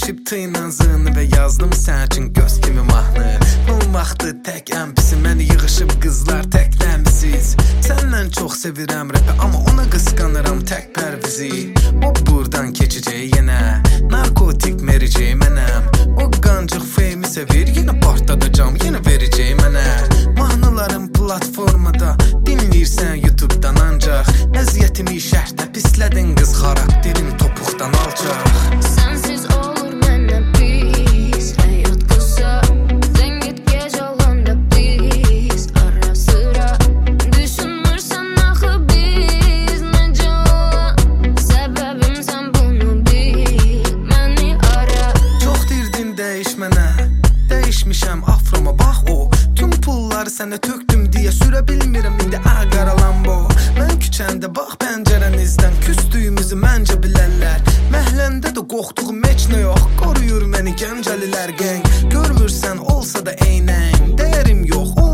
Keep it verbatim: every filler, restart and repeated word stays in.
Dəyişib tıynazını və yazdım sən üçün göz kimi mahnı. Bu vaxtı tək ən pisi məni yığışıb qızlar təkləmisiz. Səndən çox sevirəm rəpi, amma ona qısqanıram tək pərvizi. O buradan keçəcək yenə, narkotik mericək mənəm. O qancıq feymi sevir, yenə partladacam, yenə verəcək mənə. Mahnılarım platformada, dinləyirsən YouTube'dan ancaq. Əziyyətimi şərhdə pislədin qız, xarakterin topuqdan alçaq. Sensiz olur məndən pis həyat qısa. Sən git gec olanda biz ara sıra düşünmürsən axı biz necə ola. Səbəbim sən bunu bil, məni ara. Çox dirdin dəyiş mənə, dəyişmişəm afroma bax o. Tüm pulları sənə tökdüm deyə sürə bilmirəm indi əqara lambo. Mən küçəndə bax pəncərənizdən küstüyümüzü məncə bilərlər. Məhləndə də qorxduğum heç nə yox, qoruyur məni gəncəlilər geng. Görmürsən olsa da eynən, dəyərim yox, o